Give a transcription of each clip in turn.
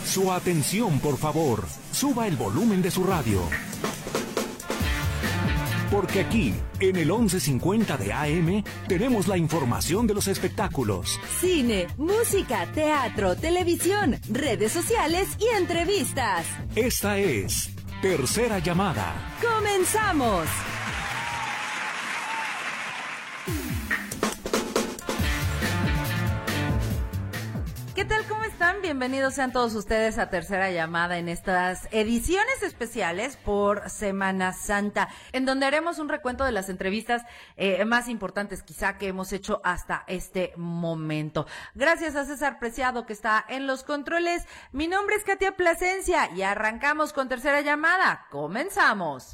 Su atención, por favor. Suba el volumen de su radio. Porque aquí, en el 1150 de AM, tenemos la información de los espectáculos. Cine, música, teatro, televisión, redes sociales y entrevistas. Esta es Tercera Llamada. ¡Comenzamos! ¿Qué tal? ¿Cómo están? Bienvenidos sean todos ustedes a Tercera Llamada en estas ediciones especiales por Semana Santa, en donde haremos un recuento de las entrevistas más importantes quizá que hemos hecho hasta este momento. Gracias a César Preciado que está en los controles. Mi nombre es Katia Plasencia y arrancamos con Tercera Llamada. ¡Comenzamos!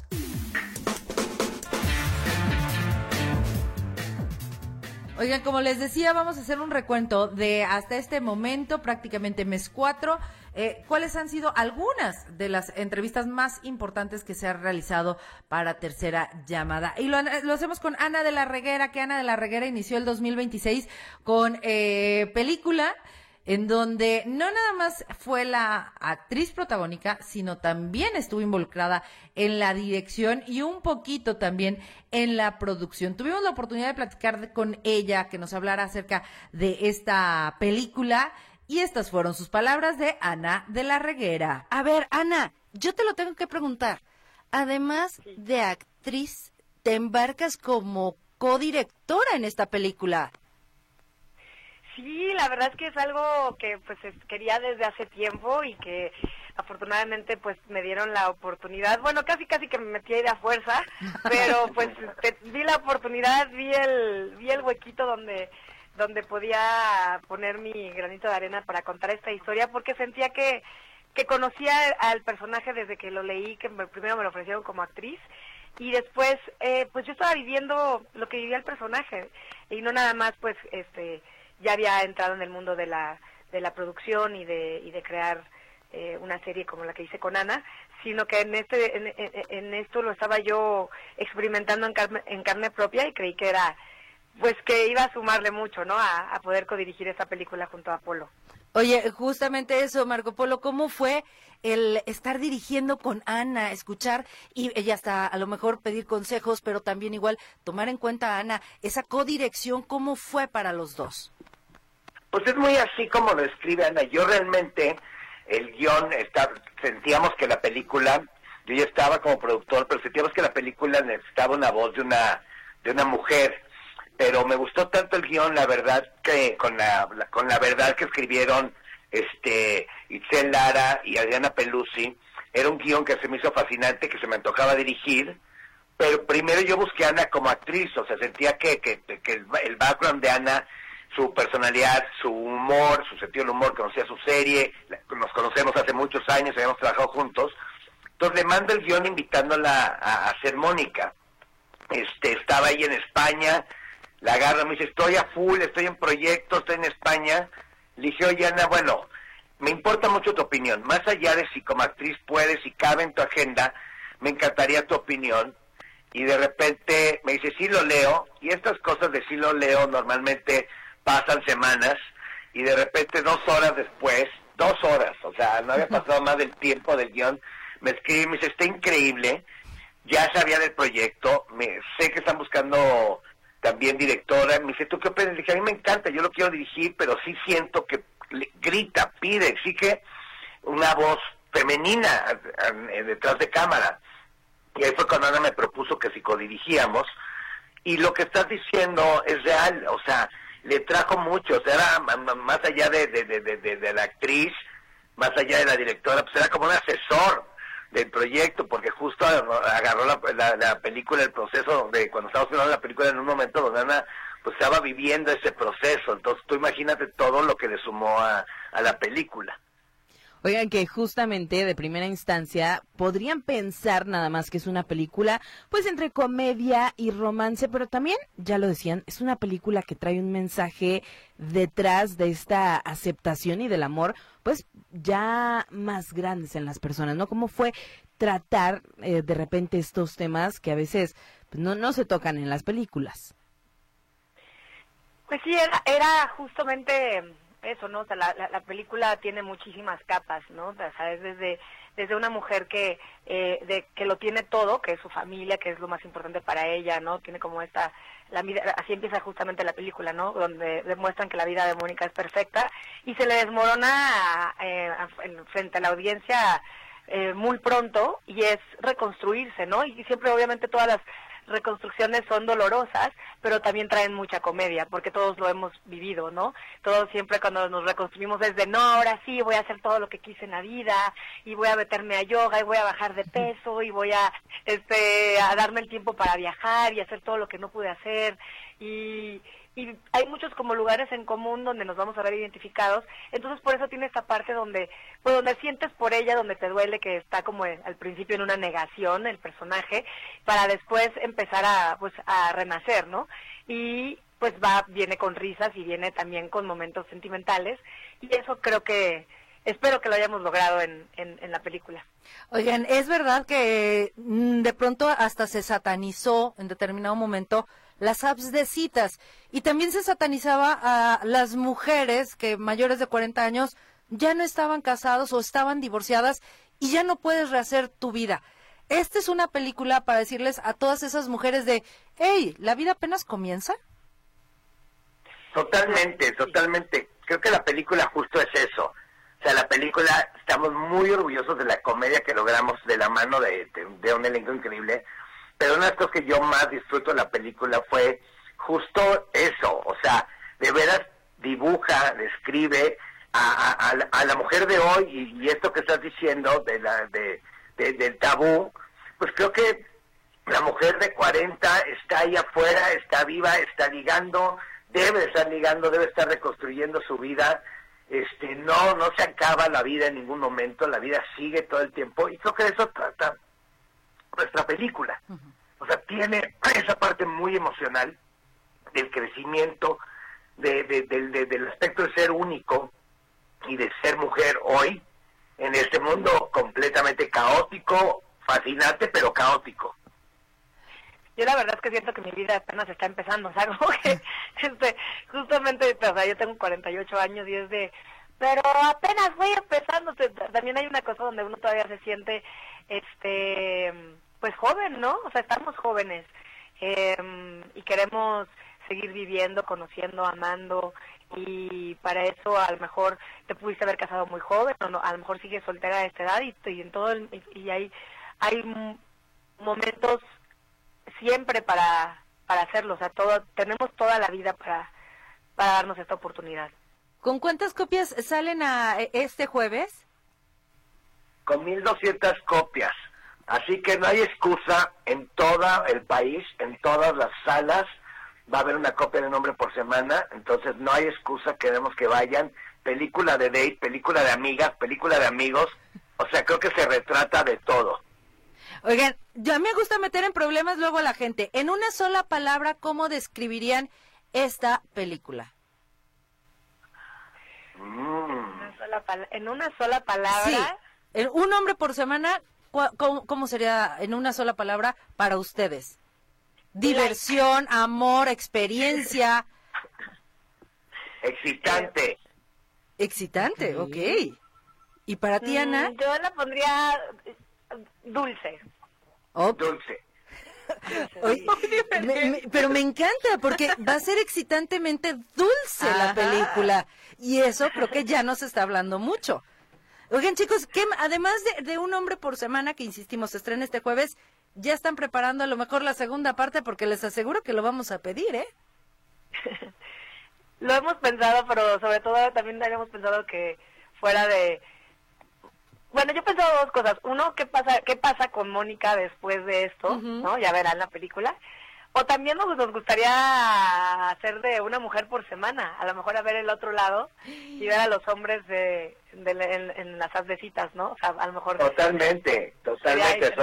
Oigan, como les decía, vamos a hacer un recuento de hasta este momento, prácticamente mes 4, cuáles han sido algunas de las entrevistas más importantes que se han realizado para Tercera Llamada. Y lo hacemos con Ana de la Reguera, que Ana de la Reguera inició el 2026 con película, en donde no nada más fue la actriz protagónica, sino también estuvo involucrada en la dirección y un poquito también en la producción. Tuvimos la oportunidad de platicar con ella, que nos hablara acerca de esta película, y estas fueron sus palabras de Ana de la Reguera. A ver, Ana, yo te lo tengo que preguntar. Además de actriz, te embarcas como codirectora en esta película. Sí, la verdad es que es algo que pues quería desde hace tiempo y que afortunadamente pues me dieron la oportunidad. Bueno, casi que me metí ahí de a fuerza, pero pues vi la oportunidad, vi el huequito donde podía poner mi granito de arena para contar esta historia, porque sentía que conocía al personaje desde que lo leí, que primero me lo ofrecieron como actriz, y después pues yo estaba viviendo lo que vivía el personaje, y no nada más pues ya había entrado en el mundo de la producción y de crear una serie como la que hice con Ana, sino que en esto lo estaba yo experimentando en carne propia, y creí que era pues que iba a sumarle mucho, ¿no? A poder codirigir esta película junto a Polo. Oye, justamente eso, Marco Polo, ¿cómo fue el estar dirigiendo con Ana, escuchar y ella hasta a lo mejor pedir consejos, pero también igual tomar en cuenta a Ana, esa codirección, ¿cómo fue para los dos? Pues es muy así como lo escribe Ana. Yo realmente, el guión, sentíamos que la película, yo ya estaba como productor, pero sentíamos que la película necesitaba una voz de una mujer. Pero me gustó tanto el guión, la verdad, que con la verdad que escribieron Itzel Lara y Adriana Peluzzi, era un guión que se me hizo fascinante, que se me antojaba dirigir, pero primero yo busqué a Ana como actriz, o sea, sentía que el background de Ana, su personalidad, su humor, su sentido del humor, conocía su serie, nos conocemos hace muchos años, habíamos trabajado juntos, entonces le mando el guión invitándola a ser Mónica. Estaba ahí en España, la agarro, me dice, estoy a full, estoy en proyecto, estoy en España. Le dije, oye, Ana, bueno, me importa mucho tu opinión, más allá de si como actriz puedes, si cabe en tu agenda, me encantaría tu opinión. Y de repente me dice, sí lo leo, y estas cosas de sí lo leo normalmente pasan semanas, y de repente 2 horas después, 2 horas, o sea, no había pasado más del tiempo del guión, me escribe, me dice, está increíble, ya sabía del proyecto, sé que están buscando también directora, me dice, ¿tú qué opinas? Le dije, a mí me encanta, yo lo quiero dirigir, pero sí siento que grita, pide, exige una voz femenina detrás de cámara. Y ahí fue cuando Ana me propuso que si codirigíamos, y lo que estás diciendo es real, o sea, le trajo mucho, o sea, era más allá de la actriz, más allá de la directora, pues era como un asesor del proyecto, porque justo agarró la película, el proceso de cuando estábamos filmando la película en un momento donde Ana pues estaba viviendo ese proceso, entonces tú imagínate todo lo que le sumó a la película. Oigan, que justamente de primera instancia podrían pensar nada más que es una película pues entre comedia y romance, pero también, ya lo decían, es una película que trae un mensaje detrás de esta aceptación y del amor pues ya más grandes en las personas, ¿no? ¿Cómo fue tratar de repente estos temas que a veces pues, no se tocan en las películas? Pues sí, era justamente eso, ¿no? O sea, la película tiene muchísimas capas, ¿no? O sea, es desde una mujer que lo tiene todo, que es su familia, que es lo más importante para ella, ¿no? Tiene como así empieza justamente la película, ¿no? Donde demuestran que la vida de Mónica es perfecta y se le desmorona frente a la audiencia muy pronto, y es reconstruirse, ¿no? Y siempre, obviamente, todas las reconstrucciones son dolorosas, pero también traen mucha comedia, porque todos lo hemos vivido, ¿no? Todos siempre cuando nos reconstruimos es de, no, ahora sí voy a hacer todo lo que quise en la vida, y voy a meterme a yoga, y voy a bajar de peso, y voy a darme el tiempo para viajar y hacer todo lo que no pude hacer, y hay muchos como lugares en común donde nos vamos a ver identificados. Entonces por eso tiene esta parte donde sientes por ella, donde te duele, que está como al principio en una negación el personaje, para después empezar a renacer, ¿no? Y pues viene con risas y viene también con momentos sentimentales, y eso espero que lo hayamos logrado en la película. Oigan, es verdad que de pronto hasta se satanizó en determinado momento las apps de citas, y también se satanizaba a las mujeres que mayores de 40 años ya no estaban casados o estaban divorciadas y ya no puedes rehacer tu vida. Esta es una película para decirles a todas esas mujeres de, hey, la vida apenas comienza. Totalmente. Creo que la película justo es eso. O sea, la película, estamos muy orgullosos de la comedia que logramos de la mano de un elenco increíble, pero una de las cosas que yo más disfruto de la película fue justo eso. O sea, de veras dibuja, describe a la mujer de hoy, y esto que estás diciendo del tabú, pues creo que la mujer de 40 está ahí afuera, está viva, está ligando, debe estar reconstruyendo su vida. No se acaba la vida en ningún momento, la vida sigue todo el tiempo, y creo que de eso trata nuestra película. O sea, tiene esa parte muy emocional del crecimiento, del aspecto de ser único y de ser mujer hoy en este mundo completamente caótico, fascinante, pero caótico. Yo la verdad es que siento que mi vida apenas está empezando, o sea, como que justamente, o sea, yo tengo 48 años y es de, pero apenas voy empezando. También hay una cosa donde uno todavía se siente, pues joven, ¿no? O sea, estamos jóvenes, y queremos seguir viviendo, conociendo, amando, y para eso a lo mejor te pudiste haber casado muy joven, o no, a lo mejor sigues soltera a esta edad, y en todo y hay momentos siempre para hacerlo. O sea, tenemos toda la vida para darnos esta oportunidad. ¿Con cuántas copias salen este jueves? Con 1,200 copias. Así que no hay excusa, en todo el país, en todas las salas, va a haber una copia de Un hombre por semana. Entonces no hay excusa, queremos que vayan. Película de date, película de amigas, película de amigos. O sea, creo que se retrata de todo. Oigan, a mí me gusta meter en problemas luego a la gente. En una sola palabra, ¿cómo describirían esta película? En una sola palabra. Sí, en Un hombre por semana, ¿cómo sería en una sola palabra para ustedes? Diversión, amor, experiencia. Excitante. Excitante, ok. ¿Y para ti, Ana? Yo la pondría dulce. Oh. Dulce. Oye, pero me encanta porque va a ser excitantemente dulce la película, y eso creo que ya nos está hablando mucho. Oigan, chicos, que además de Un hombre por semana, que insistimos, se estrena este jueves, ya están preparando a lo mejor la segunda parte, porque les aseguro que lo vamos a pedir, ¿eh? Lo hemos pensado, pero sobre todo también habíamos pensado que fuera de... Bueno, yo he pensado dos cosas. Uno, ¿qué pasa con Mónica después de esto? ¿No? Ya verán la película. O también nos gustaría hacer de Una mujer por semana, a lo mejor a ver el otro lado y ver a los hombres en las apps de citas, ¿no? O sea, a lo mejor... Totalmente. O sea,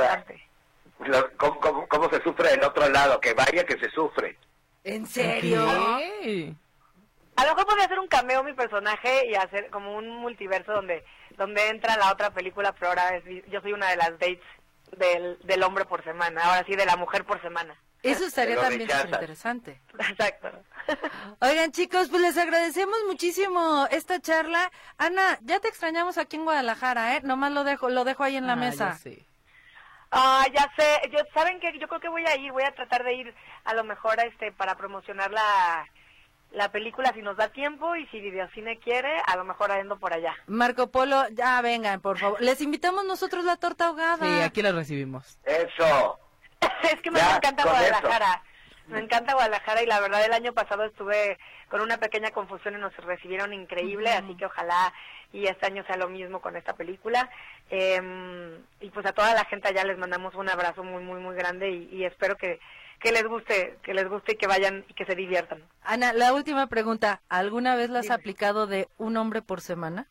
¿cómo se sufre del otro lado? Que vaya que se sufre. ¿En serio? ¿Qué? A lo mejor podría hacer un cameo mi personaje y hacer como un multiverso donde entra la otra película, pero ahora yo soy una de las dates del hombre por semana, ahora sí de la mujer por semana. Eso estaría Lo también rechazas. súper interesante. Exacto. Oigan, chicos, pues les agradecemos muchísimo esta charla. Ana, ya te extrañamos aquí en Guadalajara, ¿eh? Nomás lo dejo ahí en la mesa. Ya sé. Ya sé, ¿saben qué? Yo creo que voy a tratar de ir a lo mejor para promocionar la película si nos da tiempo y si Videocine quiere, a lo mejor ando por allá. Marco Polo, ya vengan, por favor. Les invitamos nosotros la torta ahogada. Sí, aquí la recibimos. Eso. Es que me Ya, encanta con Guadalajara. Me encanta Guadalajara y la verdad el año pasado estuve con una pequeña confusión y nos recibieron increíble, así que ojalá y este año sea lo mismo con esta película. Y pues a toda la gente allá les mandamos un abrazo muy, muy, muy grande y espero que les guste y que vayan y que se diviertan. Ana, la última pregunta. ¿Alguna vez la has aplicado de un hombre por semana?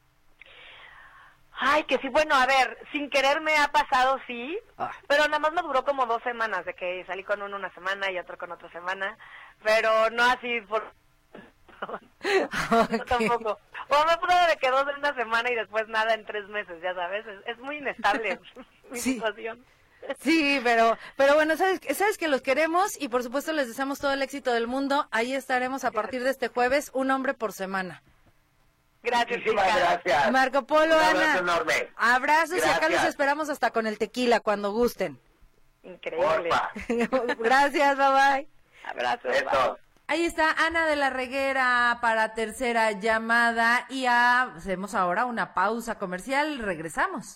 Ay, que sí, bueno, a ver, sin querer me ha pasado, sí, pero nada más me duró como 2 semanas, de que salí con uno una semana y otro con otra semana, pero no así por... No, tampoco. O me pudo de que 2 en una semana y después nada en 3 meses, ya sabes, es muy inestable mi situación. Sí, pero bueno, sabes que los queremos y por supuesto les deseamos todo el éxito del mundo. Ahí estaremos a partir de este jueves, un hombre por semana. Gracias, Muchísimas chicas. gracias. Marco Polo, Un abrazo Ana. enorme. Abrazos y acá Gracias. los esperamos hasta con el tequila cuando gusten. Increíble. Porfa. Gracias, bye bye. Abrazos. Eso. Ahí está Ana de la Reguera para tercera llamada y hacemos ahora una pausa comercial. Regresamos.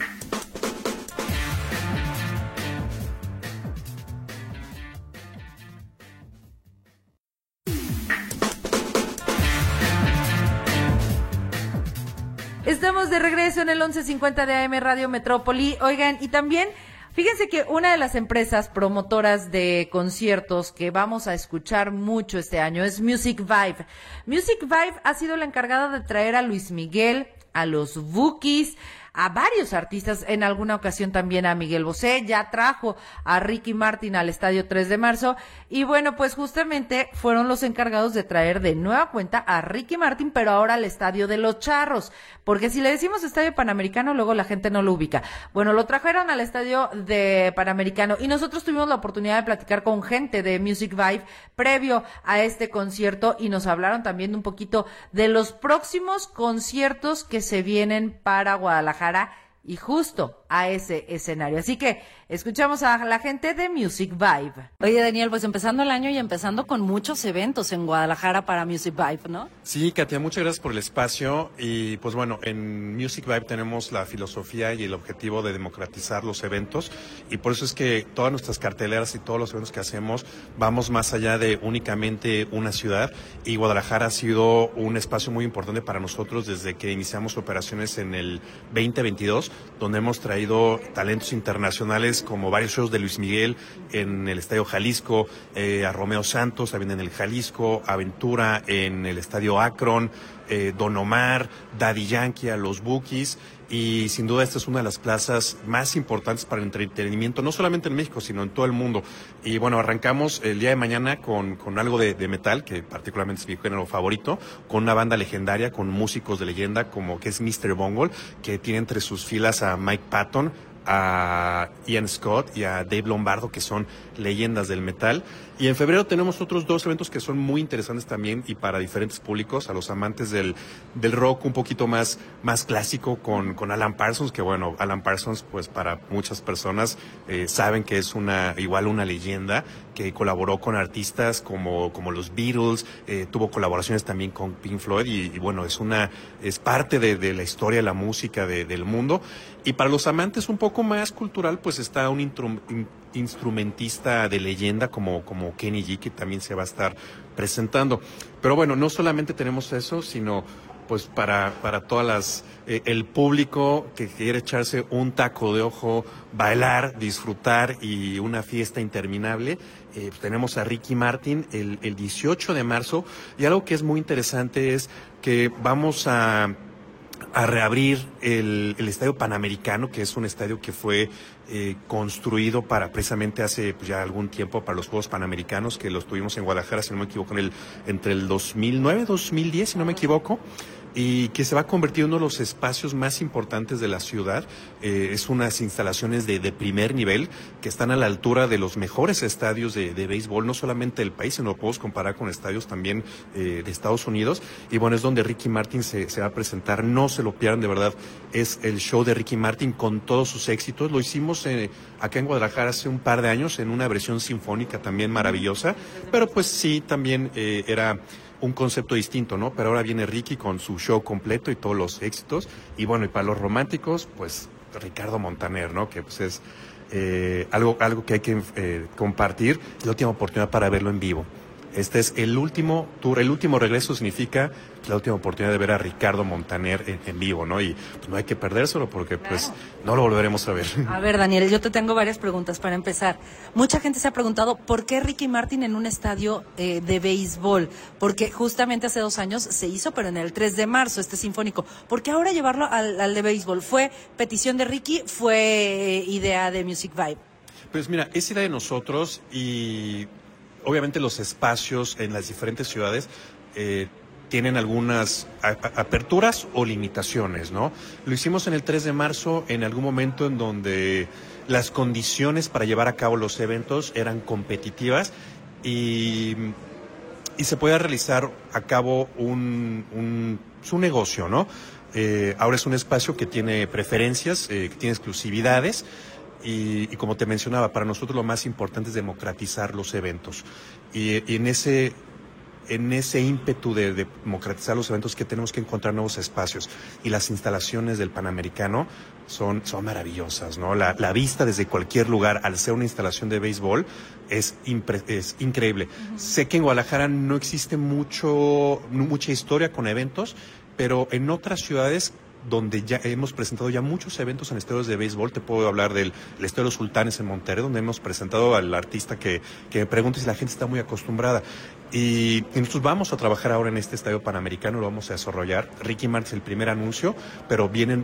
Estamos de regreso en el 1150 de AM Radio Metrópoli. Oigan, y también fíjense que una de las empresas promotoras de conciertos que vamos a escuchar mucho este año es Music Vibe. Music Vibe ha sido la encargada de traer a Luis Miguel, a los Bukis, a varios artistas, en alguna ocasión también a Miguel Bosé, ya trajo a Ricky Martin al Estadio 3 de marzo, y bueno, pues justamente fueron los encargados de traer de nueva cuenta a Ricky Martin, pero ahora al Estadio de los Charros, porque si le decimos Estadio Panamericano, luego la gente no lo ubica. Bueno, lo trajeron al Estadio de Panamericano, y nosotros tuvimos la oportunidad de platicar con gente de Music Vibe previo a este concierto, y nos hablaron también un poquito de los próximos conciertos que se vienen para Guadalajara, y justo a ese escenario. Así que escuchamos a la gente de Music Vibe. Oye, Daniel, pues empezando el año y empezando con muchos eventos en Guadalajara para Music Vibe, ¿no? Sí, Katia, muchas gracias por el espacio y pues bueno, en Music Vibe tenemos la filosofía y el objetivo de democratizar los eventos y por eso es que todas nuestras carteleras y todos los eventos que hacemos vamos más allá de únicamente una ciudad y Guadalajara ha sido un espacio muy importante para nosotros desde que iniciamos operaciones en el 2022, donde hemos traído talentos internacionales como varios shows de Luis Miguel en el Estadio Jalisco, a Romeo Santos también en el Jalisco, Aventura en el Estadio Akron, Don Omar, Daddy Yankee, a los Bukis, y sin duda esta es una de las plazas más importantes para el entretenimiento, no solamente en México, sino en todo el mundo. Y bueno, arrancamos el día de mañana con algo de metal, que particularmente es mi género favorito, con una banda legendaria, con músicos de leyenda como que es Mr. Bungle, que tiene entre sus filas a Mike Patton, a Ian Scott y a Dave Lombardo, que son leyendas del metal. Y en febrero tenemos otros 2 eventos que son muy interesantes también y para diferentes públicos, a los amantes del rock un poquito más clásico con Alan Parsons, que bueno, Alan Parsons pues para muchas personas saben que es igual una leyenda, que colaboró con artistas como los Beatles, tuvo colaboraciones también con Pink Floyd y bueno, es parte de la historia de la música del mundo. Y para los amantes un poco más cultural, pues está un instrumentista de leyenda como Kenny G, que también se va a estar presentando. Pero bueno, no solamente tenemos eso, sino pues para todas el público que quiere echarse un taco de ojo, bailar, disfrutar y una fiesta interminable. Pues tenemos a Ricky Martin el 18 de marzo y algo que es muy interesante es que vamos a reabrir el Estadio Panamericano, que es un estadio que fue construido para precisamente hace pues, ya algún tiempo para los Juegos Panamericanos, que los tuvimos en Guadalajara, si no me equivoco, entre el 2009 y 2010, si no me equivoco. y que se va a convertir en uno de los espacios más importantes de la ciudad. Es unas instalaciones de primer nivel que están a la altura de los mejores estadios de béisbol, no solamente del país, sino lo podemos comparar con estadios también de Estados Unidos. Y bueno, es donde Ricky Martin se va a presentar. No se lo pierdan, de verdad. Es el show de Ricky Martin con todos sus éxitos. Lo hicimos acá en Guadalajara hace un par de años en una versión sinfónica también maravillosa, pero pues sí, también era un concepto distinto, ¿no? Pero ahora viene Ricky con su show completo y todos los éxitos. Y bueno, y para los románticos, pues Ricardo Montaner, ¿no? Que pues es algo que hay que compartir. Es la última oportunidad para verlo en vivo. Este es el último tour, el último regreso significa la última oportunidad de ver a Ricardo Montaner en vivo, ¿no? Y pues no hay que perdérselo porque pues no lo volveremos a ver. A ver, Daniel, yo te tengo varias preguntas para empezar. Mucha gente se ha preguntado ¿por qué Ricky Martin en un estadio de béisbol? Porque justamente hace 2 años se hizo, pero en el 3 de marzo, este sinfónico. ¿Por qué ahora llevarlo al de béisbol? ¿Fue petición de Ricky? ¿Fue idea de Music Vibe? Pues mira, es idea de nosotros y obviamente los espacios en las diferentes ciudades tienen algunas aperturas o limitaciones, ¿no? Lo hicimos en el 3 de marzo en algún momento en donde las condiciones para llevar a cabo los eventos eran competitivas y se podía realizar a cabo un negocio, ¿no? Ahora es un espacio que tiene preferencias, que tiene exclusividades. Y como te mencionaba, para nosotros lo más importante es democratizar los eventos. Y en ese ímpetu de democratizar los eventos que tenemos que encontrar nuevos espacios. Y las instalaciones del Panamericano son maravillosas, ¿no? La vista desde cualquier lugar, al ser una instalación de béisbol, es increíble. Uh-huh. Sé que en Guadalajara no existe mucha historia con eventos, pero en otras ciudades donde ya hemos presentado ya muchos eventos en estadios de béisbol. Te puedo hablar del Estadio de los Sultanes en Monterrey, donde hemos presentado al artista que me pregunta si la gente está muy acostumbrada. Y nosotros vamos a trabajar ahora en este Estadio Panamericano, lo vamos a desarrollar. Ricky Martin es el primer anuncio, pero vienen,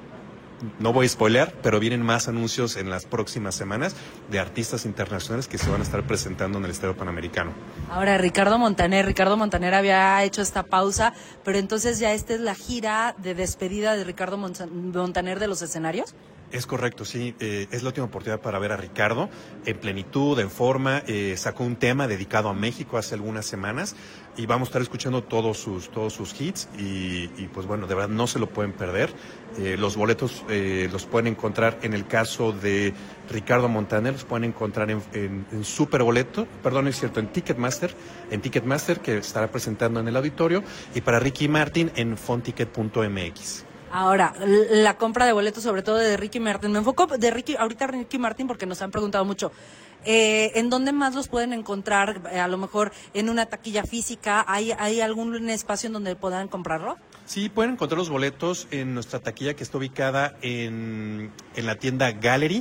no voy a spoilear, pero vienen más anuncios en las próximas semanas de artistas internacionales que se van a estar presentando en el Estadio Panamericano. Ahora, Ricardo Montaner había hecho esta pausa, pero entonces ya esta es la gira de despedida de Ricardo Montaner de los escenarios. Es correcto, sí. Es la última oportunidad para ver a Ricardo en plenitud, en forma. Sacó un tema dedicado a México hace algunas semanas y vamos a estar escuchando todos sus hits y pues bueno, de verdad no se lo pueden perder. Los boletos los pueden encontrar, en el caso de Ricardo Montaner, los pueden encontrar en Superboleto, perdón, es cierto, en Ticketmaster, que estará presentando en el auditorio, y para Ricky Martin en fonticket.mx. Ahora, la compra de boletos, sobre todo de Ricky Martin. Me enfoco ahorita Ricky Martin porque nos han preguntado mucho. ¿En dónde más los pueden encontrar? A lo mejor en una taquilla física. ¿Hay algún espacio en donde puedan comprarlo? Sí, pueden encontrar los boletos en nuestra taquilla que está ubicada en la tienda Gallery,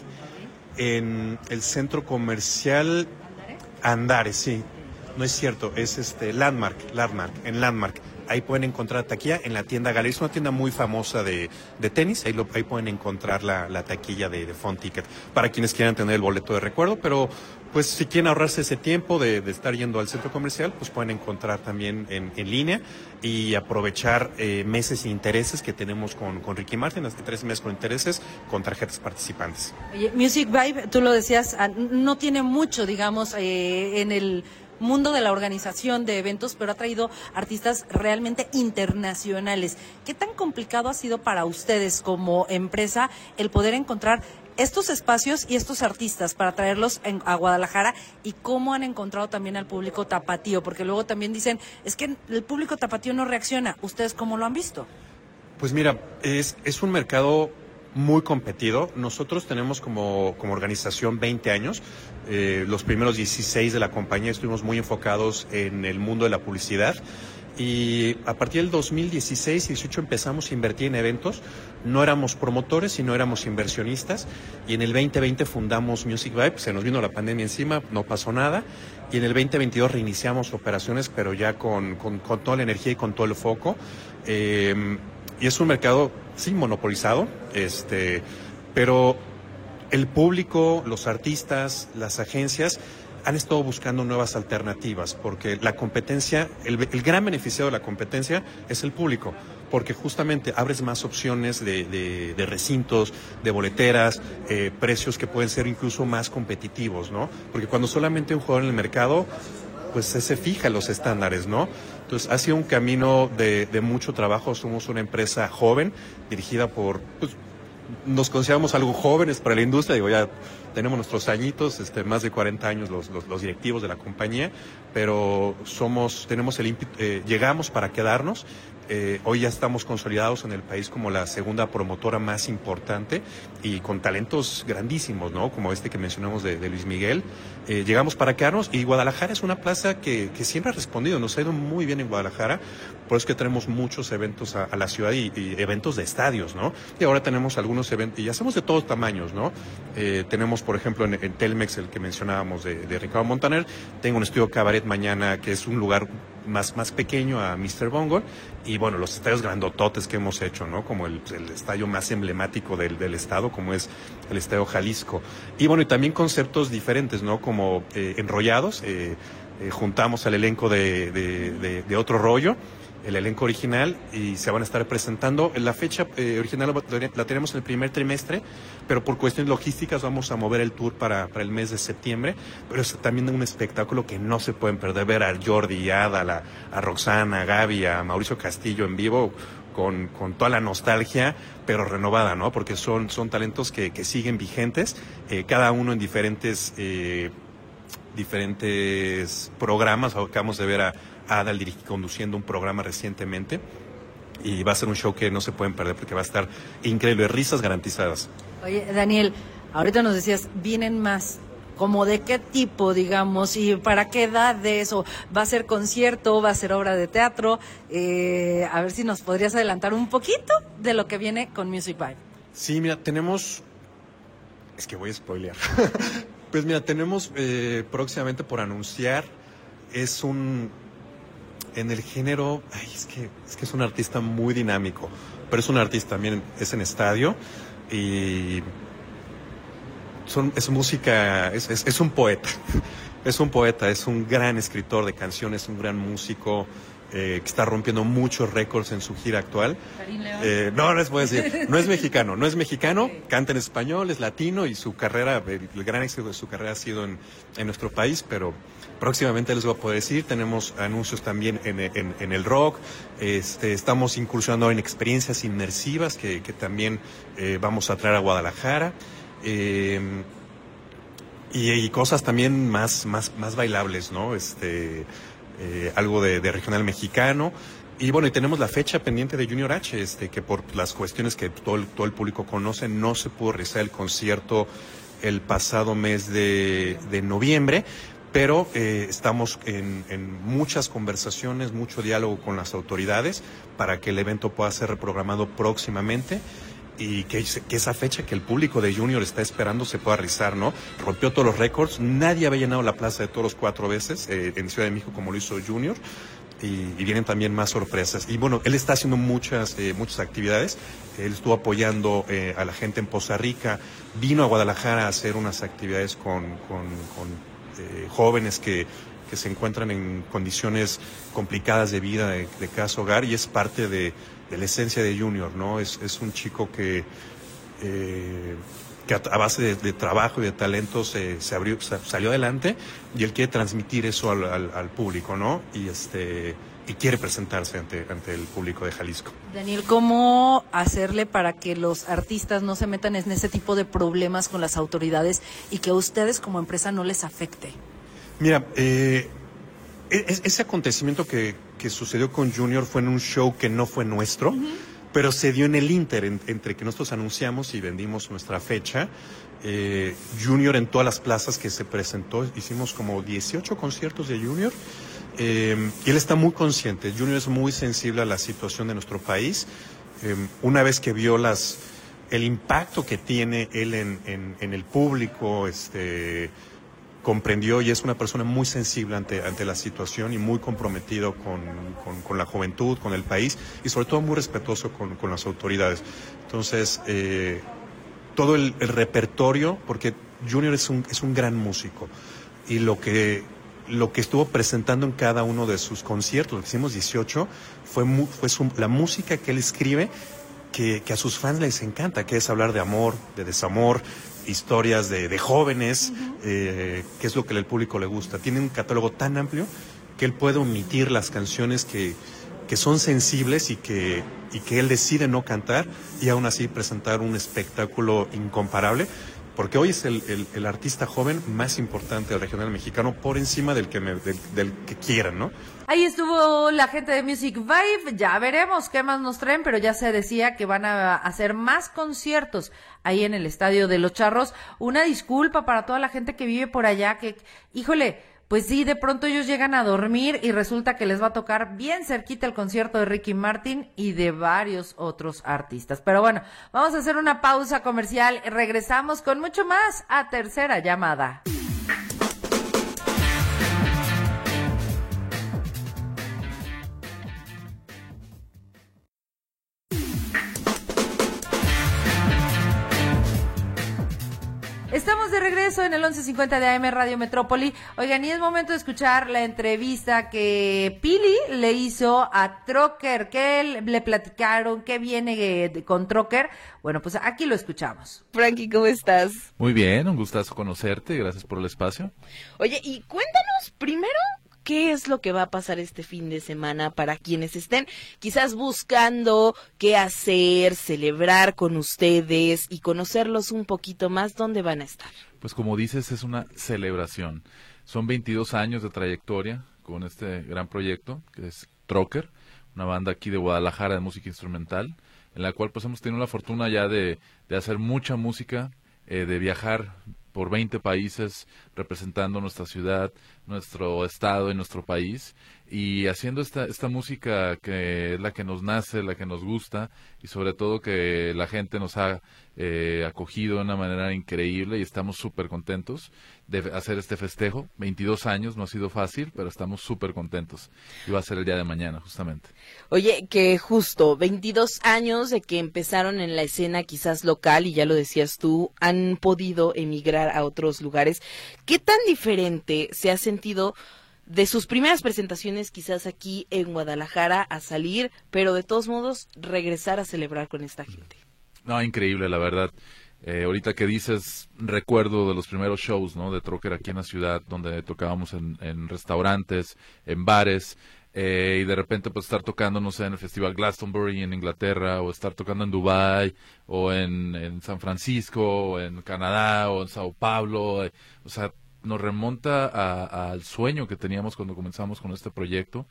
en el centro comercial Andares, sí. No es cierto, es Landmark, en Landmark. Ahí pueden encontrar taquilla en la tienda Gallery. Es una tienda muy famosa de tenis. Ahí pueden encontrar la taquilla de Fonticket para quienes quieran tener el boleto de recuerdo. Pero pues si quieren ahorrarse ese tiempo de estar yendo al centro comercial, pues pueden encontrar también en línea y aprovechar meses sin intereses que tenemos con Ricky Martin, hasta 3 meses con intereses con tarjetas participantes. Oye, Music Vibe, tú lo decías, no tiene mucho, digamos, en el mundo de la organización de eventos, pero ha traído artistas realmente internacionales. ¿Qué tan complicado ha sido para ustedes como empresa el poder encontrar estos espacios y estos artistas para traerlos a Guadalajara, y cómo han encontrado también al público tapatío? Porque luego también dicen, es que el público tapatío no reacciona. ¿Ustedes cómo lo han visto? Pues mira, es un mercado muy competido. Nosotros tenemos como organización 20 años. Los primeros 16 de la compañía estuvimos muy enfocados en el mundo de la publicidad. Y a partir del 2016 y 18 empezamos a invertir en eventos. No éramos promotores, sino éramos inversionistas. Y en el 2020 fundamos Music Vibe. Se nos vino la pandemia encima, no pasó nada. Y en el 2022 reiniciamos operaciones, pero ya con toda la energía y con todo el foco. Y es un mercado, sí, monopolizado, pero el público, los artistas, las agencias han estado buscando nuevas alternativas, porque la competencia, el gran beneficiado de la competencia es el público, porque justamente abres más opciones de recintos, de boleteras, precios que pueden ser incluso más competitivos, ¿no? Porque cuando solamente un jugador en el mercado, pues se fija los estándares, ¿no? Entonces ha sido un camino de mucho trabajo. Somos una empresa joven, dirigida por, pues, nos consideramos algo jóvenes para la industria, digo, ya tenemos nuestros añitos, más de 40 años los directivos de la compañía, pero tenemos el ímpetu, llegamos para quedarnos. Hoy ya estamos consolidados en el país como la segunda promotora más importante y con talentos grandísimos, ¿no? Como este que mencionamos de Luis Miguel. Llegamos para quedarnos y Guadalajara es una plaza que siempre ha respondido, nos ha ido muy bien en Guadalajara, por eso es que tenemos muchos eventos a la ciudad y eventos de estadios, ¿no? Y ahora tenemos algunos eventos y hacemos de todos tamaños, ¿no? Tenemos, por ejemplo, en Telmex, el que mencionábamos de Ricardo Montaner, tengo un estudio cabaret mañana que es un lugar más pequeño a Mr. Bungle, y bueno, los estadios grandototes que hemos hecho, ¿no? Como el estadio más emblemático del estado, como es el Estadio Jalisco. Y bueno, y también conceptos diferentes, ¿no? Como Enrollados, juntamos al elenco de Otro Rollo, el elenco original, y se van a estar presentando. La fecha original la tenemos en el primer trimestre, pero por cuestiones logísticas vamos a mover el tour para el mes de septiembre, pero es también un espectáculo que no se pueden perder, ver a Jordi, a Ada, a Roxana, a Gaby, a Mauricio Castillo en vivo, con toda la nostalgia, pero renovada, ¿no? Porque son talentos que siguen vigentes, cada uno en diferentes programas. Acabamos de ver a Adal conduciendo un programa recientemente y va a ser un show que no se pueden perder porque va a estar increíble, risas garantizadas. Oye, Daniel, ahorita nos decías, vienen más, ¿como de qué tipo, digamos, y para qué edades? ¿O va a ser concierto, va a ser obra de teatro? A ver si nos podrías adelantar un poquito de lo que viene con Music Vibe. Sí, mira, es que voy a spoilear. Pues mira, tenemos próximamente por anunciar, en el género, es que es un artista muy dinámico, pero es un artista también, es en estadio, y es música, es un poeta, es un gran escritor de canciones, un gran músico, que está rompiendo muchos récords en su gira actual. No les puedo decir, no es mexicano, canta en español, es latino, y su carrera, el gran éxito de su carrera ha sido en nuestro país, pero próximamente les voy a poder decir. Tenemos anuncios también en el rock, estamos incursionando en experiencias inmersivas que también vamos a traer a Guadalajara, y cosas también más bailables, ¿no? Algo de regional mexicano. Y bueno, y tenemos la fecha pendiente de Junior H, que por las cuestiones que todo el público conoce, no se pudo realizar el concierto el pasado mes de noviembre, pero estamos en muchas conversaciones, mucho diálogo con las autoridades para que el evento pueda ser reprogramado próximamente, y que esa fecha que el público de Junior está esperando se pueda realizar, ¿no? Rompió todos los récords, nadie había llenado la Plaza de Toros 4 veces en Ciudad de México como lo hizo Junior, y vienen también más sorpresas. Y bueno, él está haciendo muchas actividades. Él estuvo apoyando a la gente en Poza Rica, vino a Guadalajara a hacer unas actividades con jóvenes que se encuentran en condiciones complicadas de vida de casa hogar, y es parte de la esencia de Junior, ¿no? Es un chico que a base de trabajo y de talento salió adelante, y él quiere transmitir eso al público, ¿no? Y quiere presentarse ante el público de Jalisco. Daniel, ¿cómo hacerle para que los artistas no se metan en ese tipo de problemas con las autoridades y que a ustedes como empresa no les afecte? Mira, ese acontecimiento que sucedió con Junior fue en un show que no fue nuestro, pero se dio en el ínter, entre que nosotros anunciamos y vendimos nuestra fecha. Junior, en todas las plazas que se presentó, hicimos como 18 conciertos de Junior, y él está muy consciente. Junior es muy sensible a la situación de nuestro país. Una vez que vio el impacto que tiene él en el público, comprendió, y es una persona muy sensible ante la situación y muy comprometido con la juventud, con el país, y sobre todo muy respetuoso con las autoridades. Entonces, todo el repertorio, porque Junior es un gran músico, y lo que lo que estuvo presentando en cada uno de sus conciertos, lo que hicimos 18, fue la música que él escribe, que a sus fans les encanta, que es hablar de amor, de desamor, historias de jóvenes, que es lo que al público le gusta. Tiene un catálogo tan amplio que él puede omitir las canciones que son sensibles y que él decide no cantar, y aún así presentar un espectáculo incomparable, porque hoy es el artista joven más importante del regional mexicano, por encima del que quieran, ¿no? Ahí estuvo la gente de Music Vibe, ya veremos qué más nos traen, pero ya se decía que van a hacer más conciertos ahí en el Estadio de los Charros. Una disculpa para toda la gente que vive por allá, que, híjole, pues sí, de pronto ellos llegan a dormir y resulta que les va a tocar bien cerquita el concierto de Ricky Martin y de varios otros artistas. Pero bueno, vamos a hacer una pausa comercial, regresamos con mucho más a Tercera Llamada. Estamos de regreso en el 1150 de AM Radio Metrópoli. Oigan, y es momento de escuchar la entrevista que Pili le hizo a Trocker. ¿Qué le platicaron? ¿Qué viene con Trocker? Bueno, pues aquí lo escuchamos. Frankie, ¿cómo estás? Muy bien, un gustazo conocerte, gracias por el espacio. Oye, y cuéntanos primero, ¿qué es lo que va a pasar este fin de semana para quienes estén quizás buscando qué hacer, celebrar con ustedes y conocerlos un poquito más? ¿Dónde van a estar? Pues como dices, es una celebración. Son 22 años de trayectoria con este gran proyecto, que es Trocker, una banda aquí de Guadalajara de música instrumental, en la cual pues hemos tenido la fortuna ya de hacer mucha música, de viajar por 20 países representando nuestra ciudad, nuestro estado y nuestro país, y haciendo esta música que es la que nos nace, la que nos gusta, y sobre todo que la gente nos ha acogido de una manera increíble, y estamos súper contentos de hacer este festejo. 22 años, no ha sido fácil, pero estamos súper contentos, y va a ser el día de mañana justamente. Oye, que justo 22 años de que empezaron en la escena quizás local, y ya lo decías tú, han podido emigrar a otros lugares. ¿Qué tan diferente se ha sentido de sus primeras presentaciones quizás aquí en Guadalajara a salir, pero de todos modos regresar a celebrar con esta gente? No, increíble, la verdad. Ahorita que dices, recuerdo de los primeros shows, ¿no?, de Trocker aquí en la ciudad, donde tocábamos en restaurantes, en bares, y de repente pues estar tocando, no sé, en el Festival Glastonbury en Inglaterra, o estar tocando en Dubái, o en San Francisco, o en Canadá, o en Sao Paulo, o sea, nos remonta al sueño que teníamos cuando comenzamos con este proyecto,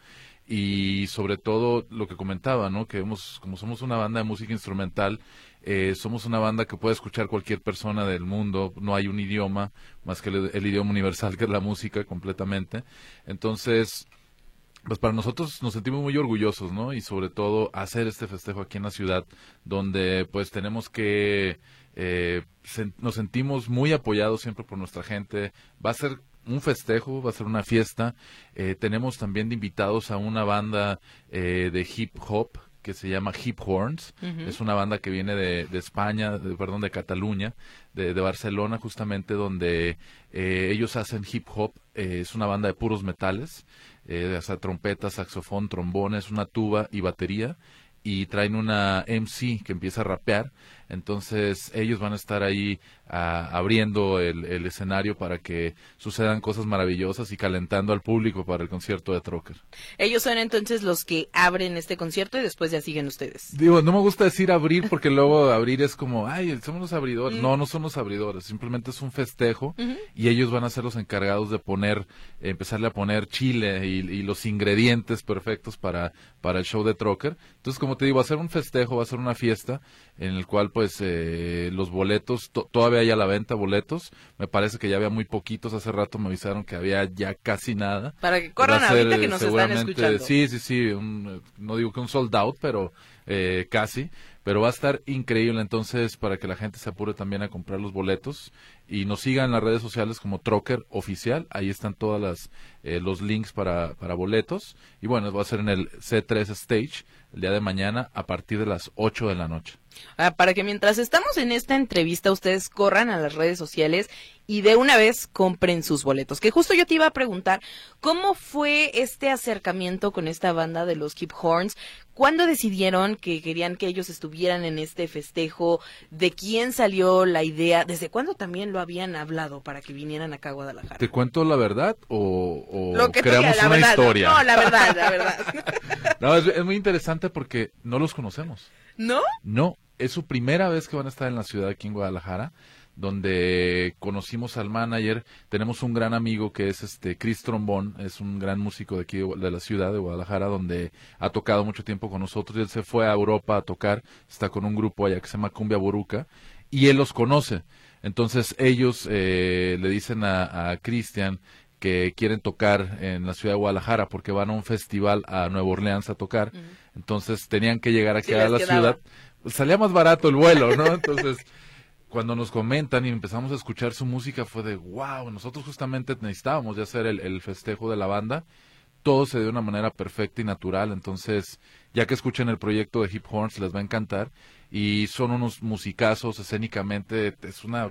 y sobre todo lo que comentaba, ¿no?, que como somos una banda de música instrumental, somos una banda que puede escuchar cualquier persona del mundo, no hay un idioma más que el idioma universal, que es la música completamente. Entonces, pues para nosotros nos sentimos muy orgullosos, ¿no? Y sobre todo hacer este festejo aquí en la ciudad, donde pues tenemos que, nos sentimos muy apoyados siempre por nuestra gente. Va a ser un festejo, va a ser una fiesta. Tenemos también de invitados a una banda de hip hop que se llama Hip Horns. Es una banda que viene de España, de Cataluña, de Barcelona justamente, donde ellos hacen hip hop. Es una banda de puros metales, o sea, trompeta, saxofón, trombones, una tuba y batería, y traen una MC que empieza a rapear. Entonces ellos van a estar ahí abriendo el escenario para que sucedan cosas maravillosas y calentando al público para el concierto de Trocker. Ellos son entonces los que abren este concierto y después ya siguen ustedes. Digo, no me gusta decir abrir porque luego abrir es como, ay, somos los abridores. No, no son los abridores, simplemente es un festejo, y ellos van a ser los encargados de empezarle a poner chile y los ingredientes perfectos para el show de Trocker. Entonces, como te digo, va a ser un festejo, va a ser una fiesta en el cual pues los boletos, todavía hay a la venta boletos, me parece que ya había muy poquitos, hace rato me avisaron que había ya casi nada. Para que corran ahorita que nos están escuchando. Sí, no digo que un sold out, pero casi, pero va a estar increíble. Entonces, para que la gente se apure también a comprar los boletos y nos sigan en las redes sociales como Trocker Oficial, ahí están todas los links para boletos, y bueno, va a ser en el C3 Stage el día de mañana a partir de las 8 de la noche. Para que mientras estamos en esta entrevista, ustedes corran a las redes sociales y de una vez compren sus boletos. Que justo yo te iba a preguntar, ¿cómo fue este acercamiento con esta banda de los Keep Horns? ¿Cuándo decidieron que querían que ellos estuvieran en este festejo? ¿De quién salió la idea? ¿Desde cuándo también lo habían hablado para que vinieran acá a Guadalajara? ¿Te cuento la verdad o Lo que creamos diga, la una verdad, historia? No, la verdad, la verdad. No, es muy interesante porque no los conocemos. ¿No? No, es su primera vez que van a estar en la ciudad aquí en Guadalajara, donde conocimos al manager. Tenemos un gran amigo que es Chris Trombón, es un gran músico de aquí de la ciudad de Guadalajara, donde ha tocado mucho tiempo con nosotros, y él se fue a Europa a tocar, está con un grupo allá que se llama Cumbia Boruca, y él los conoce. Entonces ellos le dicen a Cristian que quieren tocar en la ciudad de Guadalajara porque van a un festival a Nueva Orleans a tocar. Entonces tenían que llegar aquí a la ciudad. Pues, salía más barato el vuelo, ¿no? Entonces, cuando nos comentan y empezamos a escuchar su música, fue de wow, nosotros justamente necesitábamos ya hacer el festejo de la banda. Todo se dio de una manera perfecta y natural. Entonces, ya que escuchen el proyecto de Hip Horns, les va a encantar. Y son unos musicazos, escénicamente, es una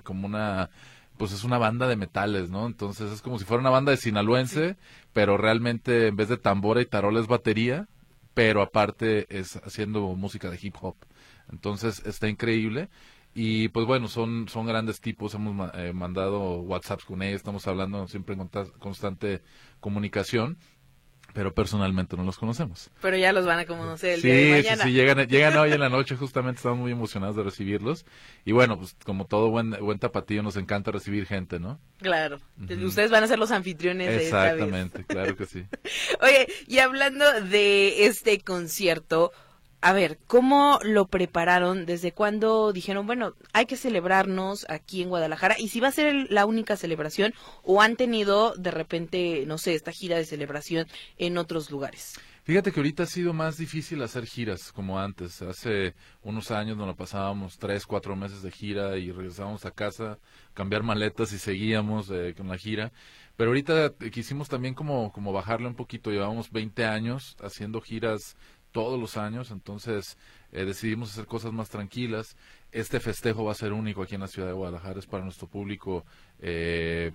banda de metales, ¿no? Entonces es como si fuera una banda de sinaloense, pero realmente en vez de tambora y tarola es batería, pero aparte es haciendo música de hip hop. Entonces está increíble. Y pues bueno, son grandes tipos, hemos mandado WhatsApps con ellos, estamos hablando siempre en constante comunicación, pero personalmente no los conocemos. Pero ya los van a conocer el día de mañana. Sí, llegan hoy en la noche, justamente estamos muy emocionados de recibirlos. Y bueno, pues como todo buen tapatío, nos encanta recibir gente, ¿no? Claro, ustedes van a ser los anfitriones de esta vez. Exactamente, claro que sí. Oye, y hablando de este concierto, a ver, ¿cómo lo prepararon? ¿Desde cuándo dijeron, bueno, hay que celebrarnos aquí en Guadalajara? ¿Y si va a ser la única celebración o han tenido de repente, no sé, esta gira de celebración en otros lugares? Fíjate que ahorita ha sido más difícil hacer giras como antes. Hace unos años nos la pasábamos 3-4 meses de gira y regresábamos a casa, cambiar maletas y seguíamos con la gira. Pero ahorita quisimos también como bajarle un poquito. Llevamos 20 años haciendo giras todos los años, entonces decidimos hacer cosas más tranquilas. Este festejo va a ser único aquí en la ciudad de Guadalajara, es para nuestro público que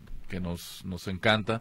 nos encanta,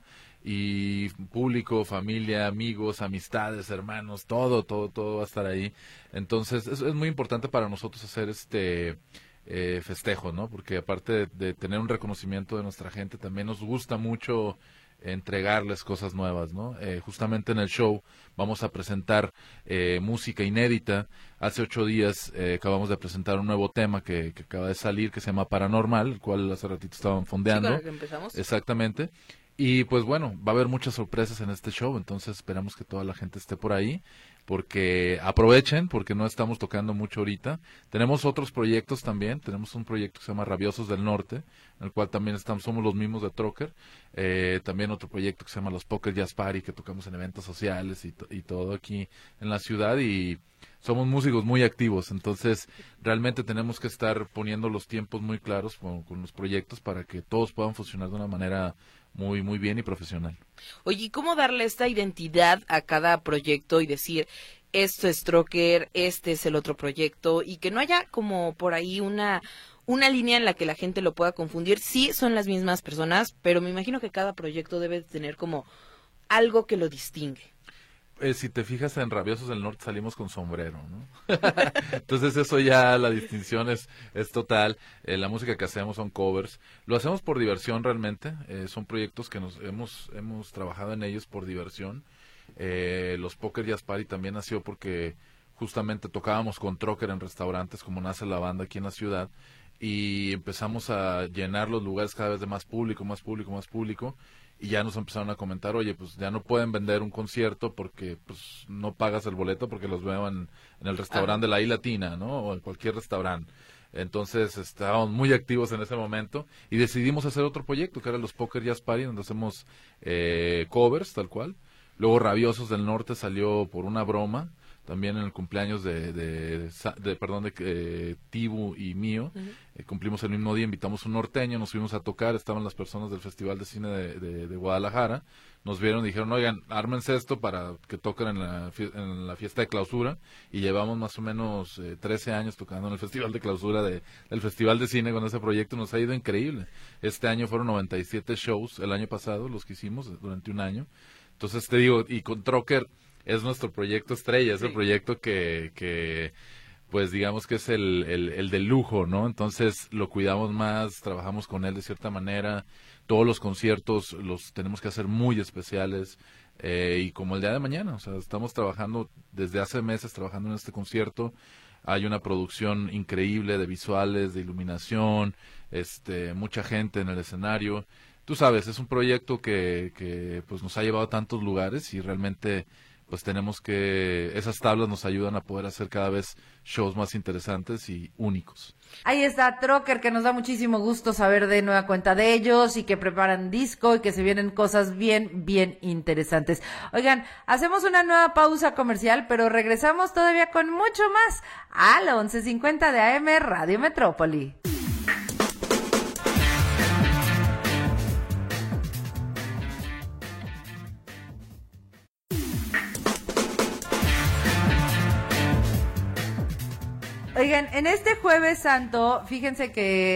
y público, familia, amigos, amistades, hermanos, todo va a estar ahí. Entonces es muy importante para nosotros hacer este festejo, ¿no? Porque aparte de tener un reconocimiento de nuestra gente, también nos gusta mucho entregarles cosas nuevas, ¿no? Justamente en el show vamos a presentar música inédita. Hace 8 días acabamos de presentar un nuevo tema que acaba de salir, que se llama Paranormal, el cual hace ratito estaban fondeando. Sí, con el que empezamos. Exactamente. Y pues bueno, va a haber muchas sorpresas en este show, entonces esperamos que toda la gente esté por ahí, porque aprovechen, porque no estamos tocando mucho ahorita. Tenemos otros proyectos también, tenemos un proyecto que se llama Rabiosos del Norte, en el cual también somos los mismos de Trocker. También otro proyecto que se llama Los Poker Jazz Party, que tocamos en eventos sociales y todo aquí en la ciudad, y somos músicos muy activos, entonces realmente tenemos que estar poniendo los tiempos muy claros con los proyectos para que todos puedan funcionar de una manera muy bien y profesional. Oye, ¿y cómo darle esta identidad a cada proyecto y decir, esto es Trocker, este es el otro proyecto, y que no haya como por ahí una línea en la que la gente lo pueda confundir? Sí, son las mismas personas, pero me imagino que cada proyecto debe tener como algo que lo distingue. Si te fijas, en Rabiosos del Norte salimos con sombrero, ¿no? Entonces eso ya, la distinción es total. La música que hacemos son covers. Lo hacemos por diversión realmente. Son proyectos que hemos trabajado en ellos por diversión. Los Poker Jazz Party también nació porque justamente tocábamos con Trocker en restaurantes, como nace la banda aquí en la ciudad, y empezamos a llenar los lugares cada vez de más público, y ya nos empezaron a comentar, oye, pues ya no pueden vender un concierto porque pues no pagas el boleto porque los veo en el restaurante de la I Latina, ¿no? O en cualquier restaurante. Entonces estábamos muy activos en ese momento y decidimos hacer otro proyecto que era los Poker Jazz Party, donde hacemos covers tal cual. Luego Rabiosos del Norte salió por una broma. también en el cumpleaños de Tibu y mío, cumplimos el mismo día, invitamos un norteño, nos fuimos a tocar, estaban las personas del Festival de Cine de Guadalajara, nos vieron y dijeron, oigan, ármense esto para que toquen en la fiesta de clausura, y llevamos más o menos 13 años tocando en el Festival de Clausura del Festival de Cine con ese proyecto, nos ha ido increíble. Este año fueron 97 shows, el año pasado los que hicimos durante un año. Entonces te digo, y con Trocker es nuestro proyecto estrella, es el proyecto que pues digamos que es el de lujo, ¿no? Entonces lo cuidamos más, trabajamos con él de cierta manera, todos los conciertos los tenemos que hacer muy especiales, y como el día de mañana, o sea, estamos trabajando desde hace meses trabajando en este concierto. Hay una producción increíble de visuales, de iluminación, mucha gente en el escenario. Tú sabes, es un proyecto que pues nos ha llevado a tantos lugares y realmente pues tenemos que, esas tablas nos ayudan a poder hacer cada vez shows más interesantes y únicos. Ahí está Trocker, que nos da muchísimo gusto saber de nueva cuenta de ellos y que preparan disco y que se vienen cosas bien, bien interesantes. Oigan, hacemos una nueva pausa comercial, pero regresamos todavía con mucho más a la 11:50 de AM Radio Metrópoli. Oigan, en este Jueves Santo, fíjense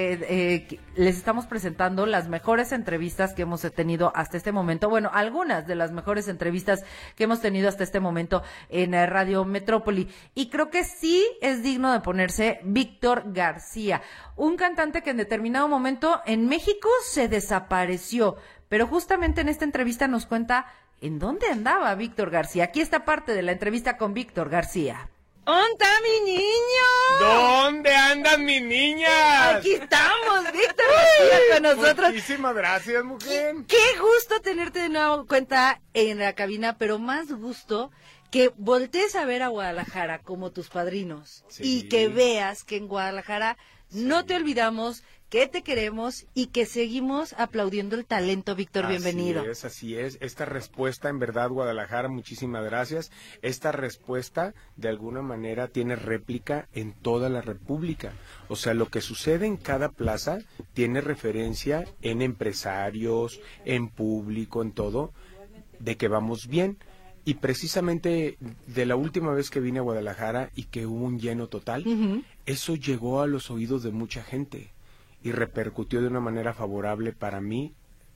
que les estamos presentando las mejores entrevistas que hemos tenido hasta este momento. Bueno, algunas de las mejores entrevistas que hemos tenido hasta este momento en Radio Metrópoli. Y creo que sí es digno de ponerse Víctor García, un cantante que en determinado momento en México se desapareció. Pero justamente en esta entrevista nos cuenta en dónde andaba Víctor García. Aquí está parte de la entrevista con Víctor García. ¿Dónde está mi niño? ¿Dónde andan mis niñas? Aquí estamos, Víctor García, con nosotros. Muchísimas gracias, mujer. Qué gusto tenerte de nuevo cuenta en la cabina, pero más gusto que voltees a ver a Guadalajara como tus padrinos, sí, y que veas que en Guadalajara no te olvidamos, que te queremos y que seguimos aplaudiendo el talento. Víctor, bienvenido. Así es. Esta respuesta, en verdad, Guadalajara, muchísimas gracias. Esta respuesta, de alguna manera, tiene réplica en toda la República. O sea, lo que sucede en cada plaza tiene referencia en empresarios, en público, en todo, de que vamos bien. Y precisamente de la última vez que vine a Guadalajara y que hubo un lleno total, eso llegó a los oídos de mucha gente y repercutió de una manera favorable para mí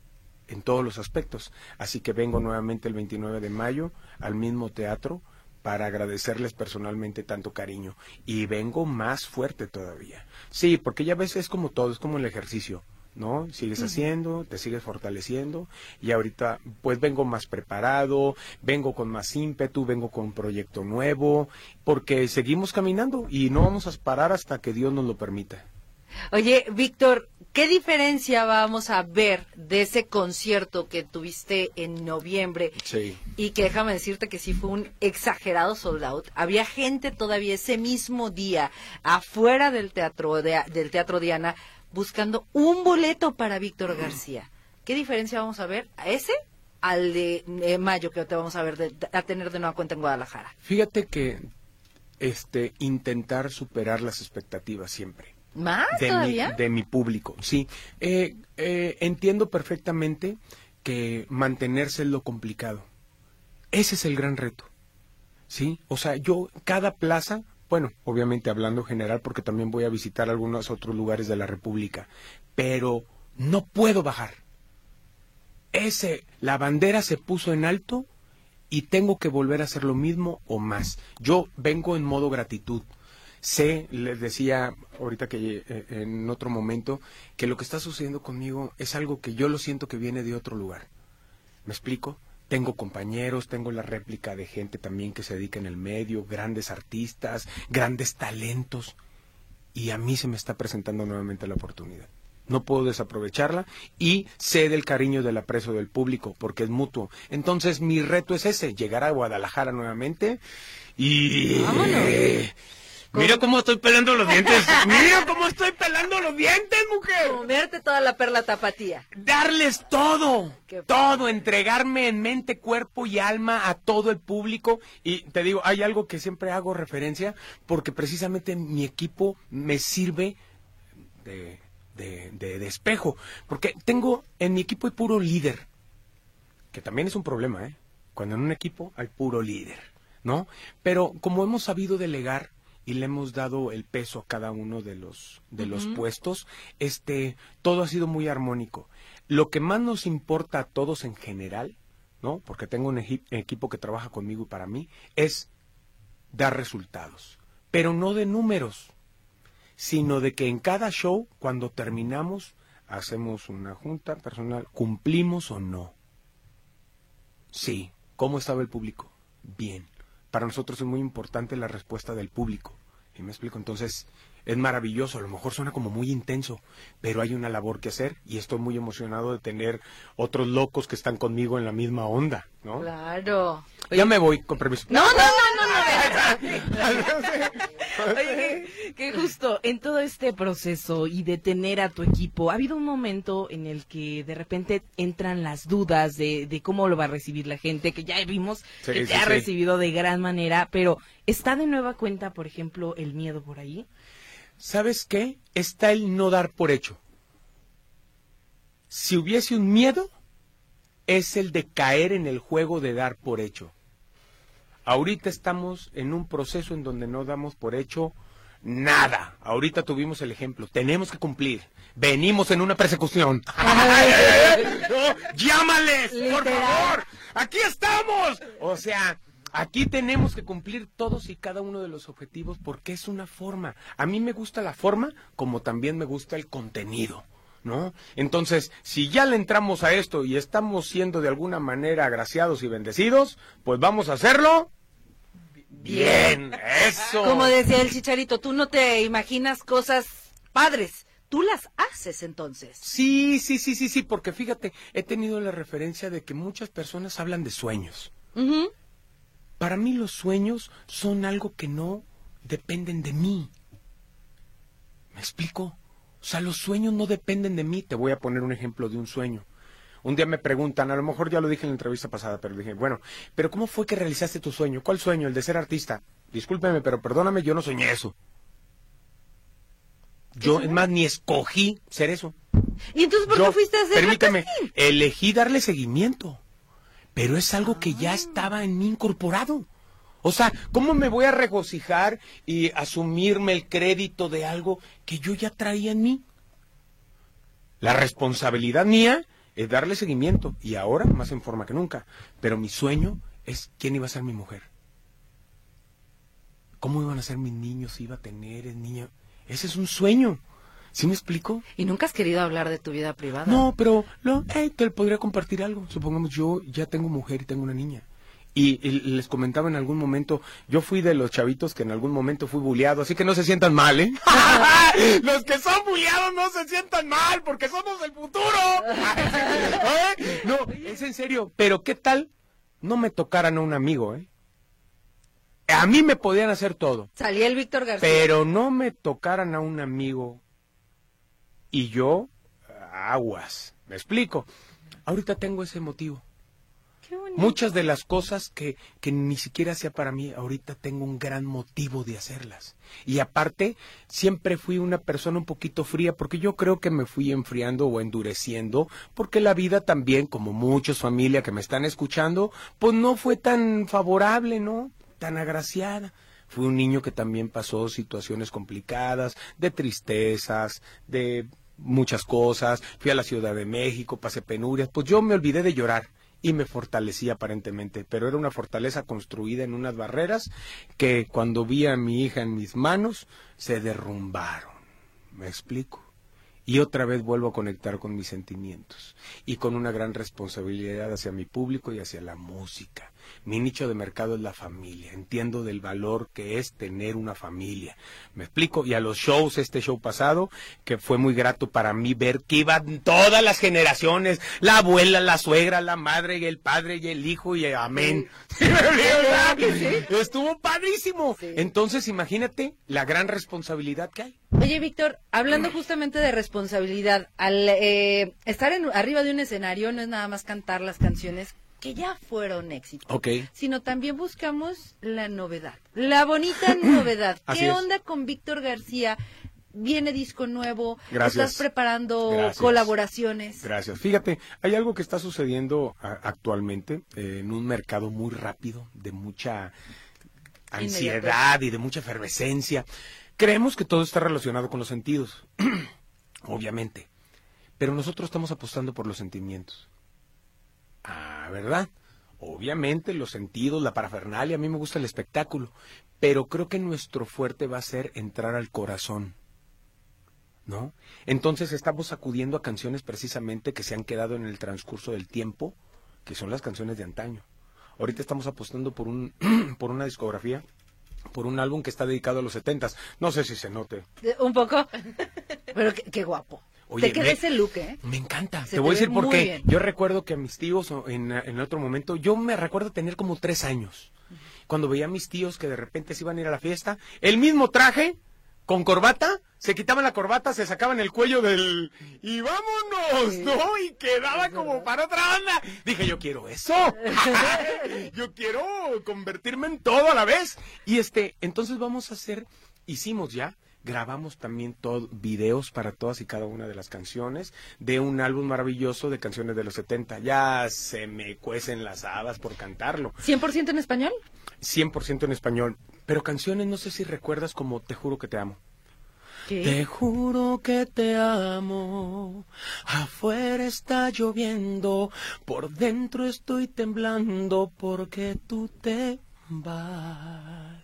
en todos los aspectos. Así que vengo nuevamente el 29 de mayo al mismo teatro para agradecerles personalmente tanto cariño. Y vengo más fuerte todavía. Sí, porque ya ves, es como todo, es como el ejercicio, ¿no? Sigues haciendo, te sigues fortaleciendo, y ahorita pues vengo más preparado, vengo con más ímpetu, vengo con un proyecto nuevo, porque seguimos caminando y no vamos a parar hasta que Dios nos lo permita. Oye, Víctor, ¿qué diferencia vamos a ver de ese concierto que tuviste en noviembre? Sí. Y que déjame decirte que sí fue un exagerado sold out. Había gente todavía ese mismo día afuera del Teatro Diana buscando un boleto para Víctor García. ¿Qué diferencia vamos a ver a ese al de mayo que te vamos a ver a tener de nueva cuenta en Guadalajara? Fíjate que intentar superar las expectativas siempre. ¿Más todavía? De mi público, sí. Entiendo perfectamente que mantenerse es lo complicado. Ese es el gran reto, ¿sí? O sea, cada plaza, bueno, obviamente hablando general, porque también voy a visitar algunos otros lugares de la República, pero no puedo bajar. La bandera se puso en alto y tengo que volver a hacer lo mismo o más. Yo vengo en modo gratitud. Les decía ahorita que en otro momento que lo que está sucediendo conmigo es algo que yo lo siento que viene de otro lugar. ¿Me explico? Tengo compañeros, tengo la réplica de gente también que se dedica en el medio, grandes artistas, grandes talentos, y a mí se me está presentando nuevamente la oportunidad. No puedo desaprovecharla y sé del cariño, del aprecio del público, porque es mutuo. Entonces mi reto es ese, llegar a Guadalajara nuevamente y... ¡Vámonos! Mira cómo estoy pelando los dientes. Mira cómo estoy pelando los dientes, mujer. Comerte toda la perla tapatía. Darles todo, Qué todo, entregarme en mente, cuerpo y alma a todo el público. Y te digo, hay algo que siempre hago referencia, porque precisamente mi equipo me sirve de espejo. Porque en mi equipo hay puro líder, que también es un problema, ¿eh? Cuando en un equipo hay puro líder, ¿no? Pero como hemos sabido delegar y le hemos dado el peso a cada uno de los puestos, todo ha sido muy armónico. Lo que más nos importa a todos en general, ¿no? Porque tengo un equipo que trabaja conmigo y para mí, es dar resultados. Pero no de números, sino de que en cada show, cuando terminamos, hacemos una junta personal, ¿cumplimos o no? Sí. ¿Cómo estaba el público? Bien. Para nosotros es muy importante la respuesta del público. ¿Y me explico? Entonces, es maravilloso. A lo mejor suena como muy intenso, pero hay una labor que hacer y estoy muy emocionado de tener otros locos que están conmigo en la misma onda, ¿no? Claro. Ya me voy, con permiso. No. Oye, que justo en todo este proceso y de tener a tu equipo, ha habido un momento en el que de repente entran las dudas de cómo lo va a recibir la gente, que ya vimos que te ha recibido de gran manera, pero ¿está de nueva cuenta, por ejemplo, el miedo por ahí? ¿Sabes qué? Está el no dar por hecho. Si hubiese un miedo, es el de caer en el juego de dar por hecho. Ahorita estamos en un proceso en donde no damos por hecho nada. Ahorita tuvimos el ejemplo. Tenemos que cumplir. Venimos en una persecución. ¡No! ¡Llámales! ¡Por favor! ¡Aquí estamos! O sea, aquí tenemos que cumplir todos y cada uno de los objetivos porque es una forma. A mí me gusta la forma como también me gusta el contenido, ¿no? Entonces, si ya le entramos a esto y estamos siendo de alguna manera agraciados y bendecidos, pues vamos a hacerlo bien. Eso. Como decía el Chicharito, tú no te imaginas cosas padres, tú las haces entonces. Sí, porque fíjate, he tenido la referencia de que muchas personas hablan de sueños. Para mí los sueños son algo que no dependen de mí. ¿Me explico? O sea, los sueños no dependen de mí. Te voy a poner un ejemplo de un sueño. Un día me preguntan, a lo mejor ya lo dije en la entrevista pasada, pero dije, bueno, ¿pero cómo fue que realizaste tu sueño? ¿Cuál sueño? El de ser artista. Discúlpeme, pero perdóname, yo no soñé eso. Yo, es más, ni escogí ser eso. ¿Y entonces por qué fuiste a hacer permíteme, elegí darle seguimiento, pero es algo que ya estaba en mí incorporado. O sea, ¿cómo me voy a regocijar y asumirme el crédito de algo que yo ya traía en mí? La responsabilidad mía es darle seguimiento, y ahora más en forma que nunca. Pero mi sueño es quién iba a ser mi mujer. ¿Cómo iban a ser mis niños? Si iba a tener el niño. Ese es un sueño. ¿Sí me explico? ¿Y nunca has querido hablar de tu vida privada? No, pero te podría compartir algo. Supongamos, yo ya tengo mujer y tengo una niña. Y les comentaba en algún momento, yo fui de los chavitos que en algún momento fui bulleado, así que no se sientan mal, ¿eh? Los que son bulleados no se sientan mal, porque somos el futuro. ¿Eh? No, es en serio. Pero ¿qué tal no me tocaran a un amigo, eh? A mí me podían hacer todo. Salía el Víctor García. Pero no me tocaran a un amigo y yo, aguas. ¿Me explico? Ahorita tengo ese motivo. Muchas de las cosas que ni siquiera hacía para mí, ahorita tengo un gran motivo de hacerlas. Y aparte, siempre fui una persona un poquito fría, porque yo creo que me fui enfriando o endureciendo, porque la vida también, como muchos familia que me están escuchando, pues no fue tan favorable, ¿no? Tan agraciada. Fui un niño que también pasó situaciones complicadas, de tristezas, de muchas cosas. Fui a la Ciudad de México, pasé penurias, pues yo me olvidé de llorar. Y me fortalecí aparentemente, pero era una fortaleza construida en unas barreras que cuando vi a mi hija en mis manos se derrumbaron. ¿Me explico? Y otra vez vuelvo a conectar con mis sentimientos y con una gran responsabilidad hacia mi público y hacia la música. Mi nicho de mercado es la familia. Entiendo del valor que es tener una familia. ¿Me explico? Y a los shows, este show pasado, que fue muy grato para mí ver que iban todas las generaciones, la abuela, la suegra, la madre y el padre y el hijo y amén. Sí. Estuvo padrísimo. Sí. Entonces, imagínate la gran responsabilidad que hay. Oye, Víctor, hablando justamente de responsabilidad, al estar arriba de un escenario no es nada más cantar las canciones que ya fueron éxitos, sino también buscamos la novedad, la bonita novedad. ¿Qué onda con Víctor García? ¿Viene disco nuevo? Gracias. ¿Estás preparando colaboraciones? Gracias. Fíjate, hay algo que está sucediendo actualmente en un mercado muy rápido, de mucha ansiedad y de mucha efervescencia. Creemos que todo está relacionado con los sentidos, obviamente, pero nosotros estamos apostando por los sentimientos. ¿Verdad? Obviamente los sentidos, la parafernalia, a mí me gusta el espectáculo, pero creo que nuestro fuerte va a ser entrar al corazón, ¿no? Entonces estamos acudiendo a canciones precisamente que se han quedado en el transcurso del tiempo, que son las canciones de antaño. Ahorita estamos apostando por por una discografía, por un álbum que está dedicado a los 70s. No sé si se note. Un poco, pero qué guapo. Oye, te queda ese look, ¿eh? Me encanta. Te voy a decir por qué. Yo recuerdo que a mis tíos en otro momento, yo me recuerdo tener como 3 años. Cuando veía a mis tíos que de repente se iban a ir a la fiesta, el mismo traje, con corbata, se quitaban la corbata, se sacaban el cuello y vámonos, ¿no? Y quedaba como para otra banda. Dije, yo quiero eso. Yo quiero convertirme en todo a la vez. Y entonces vamos a grabamos también videos para todas y cada una de las canciones de un álbum maravilloso de canciones de los 70. Ya se me cuecen las habas por cantarlo. ¿100% en español? 100% en español. Pero canciones, no sé si recuerdas, como Te juro que te amo. ¿Qué? Te juro que te amo, afuera está lloviendo, por dentro estoy temblando porque tú te vas.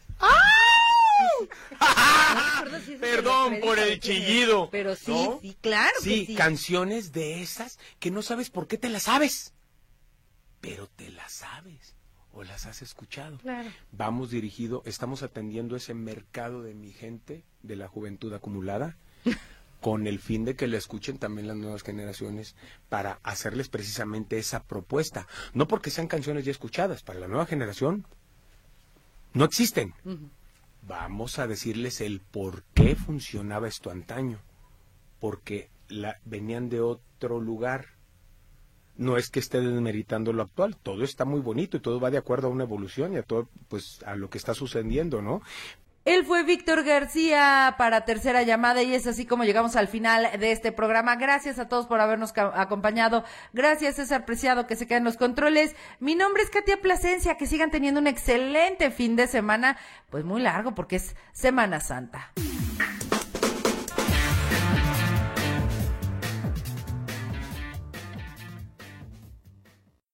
Perdón por el chillido. Pero sí, ¿no? sí, claro sí, que sí. Canciones de esas que no sabes por qué te las sabes, pero te las sabes o las has escuchado. Claro. Estamos atendiendo ese mercado de mi gente, de la juventud acumulada, con el fin de que la escuchen también las nuevas generaciones, para hacerles precisamente esa propuesta. No porque sean canciones ya escuchadas, para la nueva generación no existen. Vamos a decirles el por qué funcionaba esto antaño, porque venían de otro lugar. No es que esté desmeritando lo actual, todo está muy bonito y todo va de acuerdo a una evolución y a todo, pues, a lo que está sucediendo, ¿no? Él fue Víctor García para Tercera Llamada y es así como llegamos al final de este programa. Gracias a todos por habernos acompañado. Gracias, César Preciado, que se queda en los controles. Mi nombre es Katia Plasencia. Que sigan teniendo un excelente fin de semana, pues muy largo porque es Semana Santa.